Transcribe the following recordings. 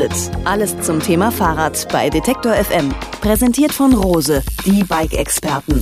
Antritt. Alles zum Thema Fahrrad bei Detektor FM. Präsentiert von Rose, die Bike-Experten.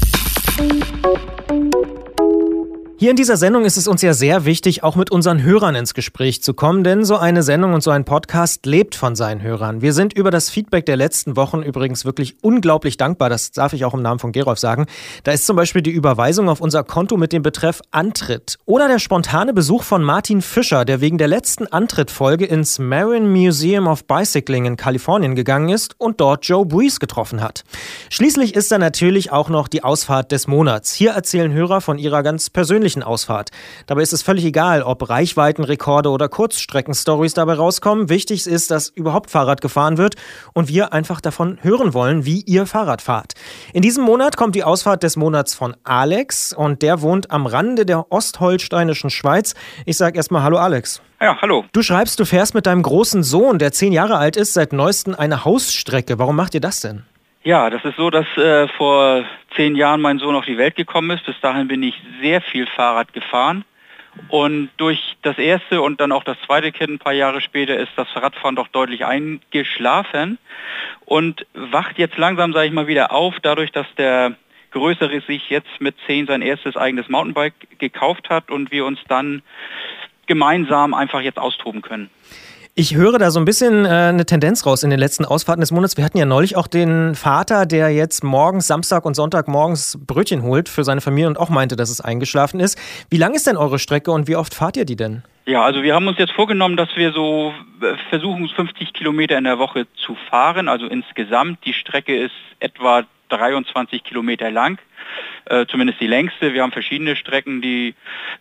Hier in dieser Sendung ist es uns ja sehr wichtig, auch mit unseren Hörern ins Gespräch zu kommen, denn so eine Sendung und so ein Podcast lebt von seinen Hörern. Wir sind über das Feedback der letzten Wochen übrigens wirklich unglaublich dankbar, das darf ich auch im Namen von Gerolf sagen. Da ist zum Beispiel die Überweisung auf unser Konto mit dem Betreff Antritt oder der spontane Besuch von Martin Fischer, der wegen der letzten Antritt-Folge ins Marin Museum of Bicycling in Kalifornien gegangen ist und dort Joe Breeze getroffen hat. Schließlich ist da natürlich auch noch die Ausfahrt des Monats. Hier erzählen Hörer von ihrer ganz persönlichen Ausfahrt. Dabei ist es völlig egal, ob Reichweitenrekorde oder Kurzstrecken-Stories dabei rauskommen. Wichtig ist, dass überhaupt Fahrrad gefahren wird und wir einfach davon hören wollen, wie ihr Fahrrad fahrt. In diesem Monat kommt die Ausfahrt des Monats von Alex und der wohnt am Rande der ostholsteinischen Schweiz. Ich sage erstmal Hallo Alex. Ja, hallo. Du schreibst, du fährst mit deinem großen Sohn, der 10 Jahre alt ist, seit neuestem eine Hausstrecke. Warum macht ihr das denn? Ja, das ist so, dass vor 10 Jahren mein Sohn auf die Welt gekommen ist. Bis dahin bin ich sehr viel Fahrrad gefahren. Und durch das erste und dann auch das zweite Kind ein paar Jahre später ist das Radfahren doch deutlich eingeschlafen und wacht jetzt langsam, sage ich mal, wieder auf, dadurch, dass der Größere sich jetzt mit 10 sein erstes eigenes Mountainbike gekauft hat und wir uns dann gemeinsam einfach jetzt austoben können. Ich höre da so ein bisschen eine Tendenz raus in den letzten Ausfahrten des Monats. Wir hatten ja neulich auch den Vater, der jetzt morgens, Samstag und Sonntag morgens Brötchen holt für seine Familie und auch meinte, dass es eingeschlafen ist. Wie lang ist denn eure Strecke und wie oft fahrt ihr die denn? Ja, also wir haben uns jetzt vorgenommen, dass wir so versuchen, 50 Kilometer in der Woche zu fahren. Also insgesamt, die Strecke ist etwa 23 Kilometer lang. Zumindest die längste. Wir haben verschiedene Strecken, die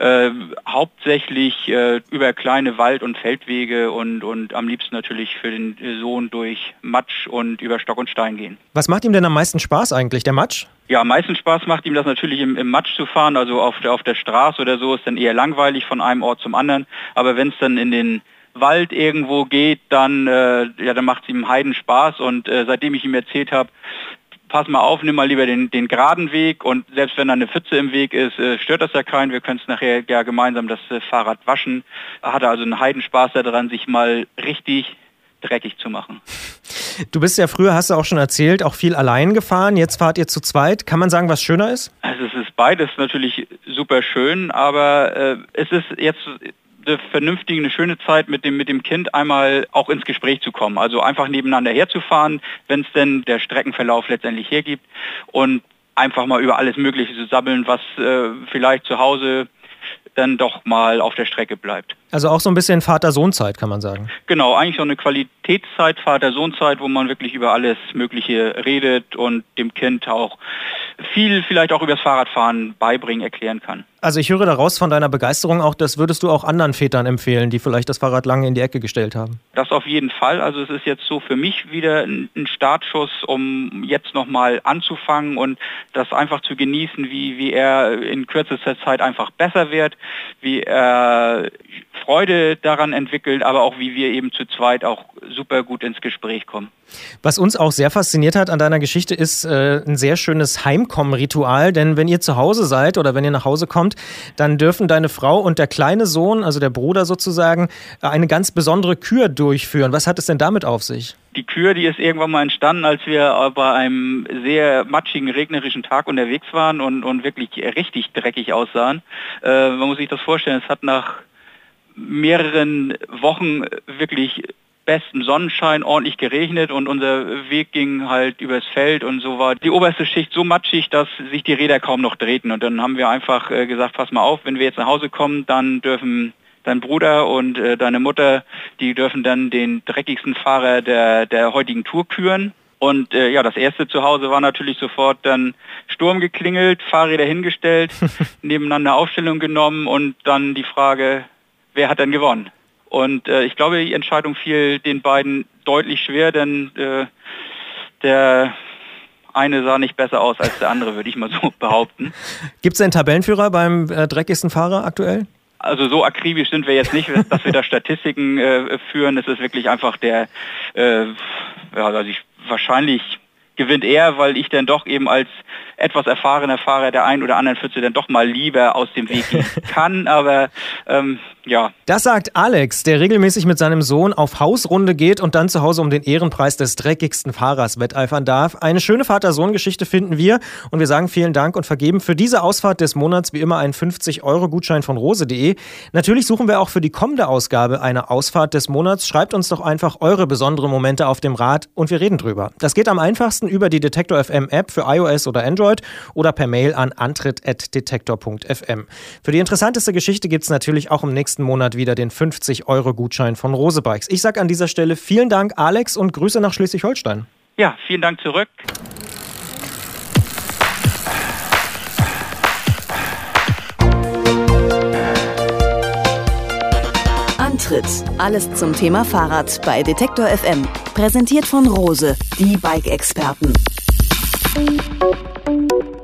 hauptsächlich über kleine Wald- und Feldwege und am liebsten natürlich für den Sohn durch Matsch und über Stock und Stein gehen. Was macht ihm denn am meisten Spaß eigentlich, der Matsch? Ja, am meisten Spaß macht ihm das natürlich im Matsch zu fahren, also auf der Straße oder so ist dann eher langweilig von einem Ort zum anderen. Aber wenn es dann in den Wald irgendwo geht, dann macht es ihm Heiden Spaß und seitdem ich ihm erzählt habe, pass mal auf, nimm mal lieber den geraden Weg und selbst wenn da eine Pfütze im Weg ist, stört das ja keinen. Wir können es nachher ja gemeinsam das Fahrrad waschen. Hat er also einen Heidenspaß daran, sich mal richtig dreckig zu machen. Du bist ja früher, hast du auch schon erzählt, auch viel allein gefahren. Jetzt fahrt ihr zu zweit. Kann man sagen, was schöner ist? Also es ist beides natürlich super schön, aber es ist jetzt eine schöne Zeit mit dem Kind einmal auch ins Gespräch zu kommen. Also einfach nebeneinander herzufahren, wenn es denn der Streckenverlauf letztendlich hergibt und einfach mal über alles Mögliche zu sabbeln, was vielleicht zu Hause dann doch mal auf der Strecke bleibt. Also auch so ein bisschen Vater-Sohn-Zeit, kann man sagen. Genau, eigentlich so eine Qualitätszeit, Vater-Sohn-Zeit, wo man wirklich über alles Mögliche redet und dem Kind auch viel vielleicht auch über das Fahrradfahren beibringen, erklären kann. Also ich höre daraus von deiner Begeisterung auch, das würdest du auch anderen Vätern empfehlen, die vielleicht das Fahrrad lange in die Ecke gestellt haben. Das auf jeden Fall. Also es ist jetzt so für mich wieder ein Startschuss, um jetzt nochmal anzufangen und das einfach zu genießen, wie er in kürzester Zeit einfach besser wird, wie er Freude daran entwickelt, aber auch wie wir eben zu zweit auch super gut ins Gespräch kommen. Was uns auch sehr fasziniert hat an deiner Geschichte ist ein sehr schönes Heimkommen-Ritual, denn wenn ihr zu Hause seid oder wenn ihr nach Hause kommt, dann dürfen deine Frau und der kleine Sohn, also der Bruder sozusagen, eine ganz besondere Kür durchführen. Was hat es denn damit auf sich? Die Kür, die ist irgendwann mal entstanden, als wir bei einem sehr matschigen, regnerischen Tag unterwegs waren und wirklich richtig dreckig aussahen. Man muss sich das vorstellen, es hat nach mehreren Wochen wirklich bestem Sonnenschein ordentlich geregnet und unser Weg ging halt übers Feld und so war die oberste Schicht so matschig, dass sich die Räder kaum noch drehten und dann haben wir einfach gesagt, pass mal auf, wenn wir jetzt nach Hause kommen, dann dürfen dein Bruder und deine Mutter, die dürfen dann den dreckigsten Fahrer der heutigen Tour küren. Und das erste zu Hause war natürlich sofort dann Sturm geklingelt, Fahrräder hingestellt, nebeneinander Aufstellung genommen und dann die Frage, wer hat denn gewonnen? Und ich glaube, die Entscheidung fiel den beiden deutlich schwer, denn der eine sah nicht besser aus als der andere, würde ich mal so behaupten. Gibt es einen Tabellenführer beim dreckigsten Fahrer aktuell? Also so akribisch sind wir jetzt nicht, dass wir da Statistiken führen. Es ist wirklich einfach wahrscheinlich gewinnt er, weil ich dann doch eben als etwas erfahrener Fahrer der einen oder anderen Pfütze dann doch mal lieber aus dem Weg gehen kann, aber ja. Das sagt Alex, der regelmäßig mit seinem Sohn auf Hausrunde geht und dann zu Hause um den Ehrenpreis des dreckigsten Fahrers wetteifern darf. Eine schöne Vater-Sohn-Geschichte finden wir und wir sagen vielen Dank und vergeben für diese Ausfahrt des Monats wie immer einen 50-Euro-Gutschein von rose.de. Natürlich suchen wir auch für die kommende Ausgabe eine Ausfahrt des Monats. Schreibt uns doch einfach eure besonderen Momente auf dem Rad und wir reden drüber. Das geht am einfachsten über die Detektor FM App für iOS oder Android oder per Mail an antritt@detektor.fm. Für die interessanteste Geschichte gibt es natürlich auch im nächsten Monat wieder den 50-Euro-Gutschein von Rose Bikes. Ich sage an dieser Stelle vielen Dank, Alex, und Grüße nach Schleswig-Holstein. Ja, vielen Dank zurück. Antritt. Alles zum Thema Fahrrad bei Detektor FM. Präsentiert von Rose, die Bike-Experten.